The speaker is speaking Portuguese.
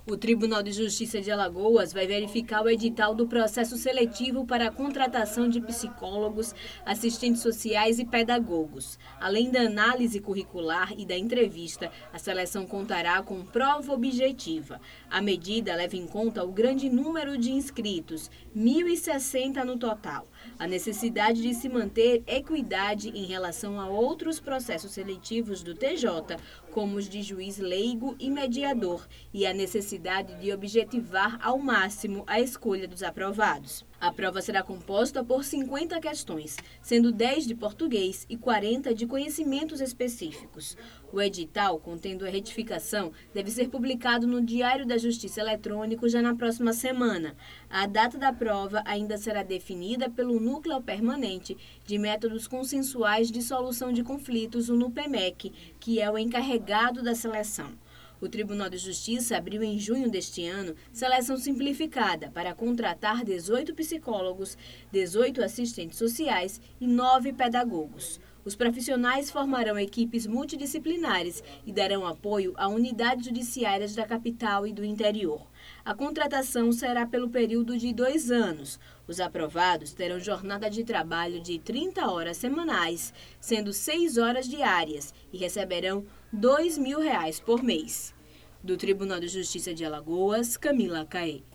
O Tribunal de Justiça de Alagoas vai verificar o edital do processo seletivo para a contratação de psicólogos, assistentes sociais e pedagogos. Além da análise curricular e da entrevista, a seleção contará com prova objetiva. A medida leva em conta o grande número de inscritos, 1.060 no total, a necessidade de se manter equidade em relação a outros processos seletivos do TJ, como os de juiz leigo e mediador, e a necessidade de objetivar ao máximo a escolha dos aprovados. A prova será composta por 50 questões, sendo 10 de português e 40 de conhecimentos específicos. O edital, contendo a retificação, deve ser publicado no Diário da Justiça Eletrônico já na próxima semana. A data da prova ainda será definida pelo Núcleo Permanente de Métodos Consensuais de Solução de Conflitos, o NUPEMEC, que é o encarregado da seleção. O Tribunal de Justiça abriu em junho deste ano seleção simplificada para contratar 18 psicólogos, 18 assistentes sociais e 9 pedagogos. Os profissionais formarão equipes multidisciplinares e darão apoio a unidades judiciárias da capital e do interior. A contratação será pelo período de 2 anos. Os aprovados terão jornada de trabalho de 30 horas semanais, sendo 6 horas diárias, e receberão R$ 2.000 por mês. Do Tribunal de Justiça de Alagoas, Camila Caê.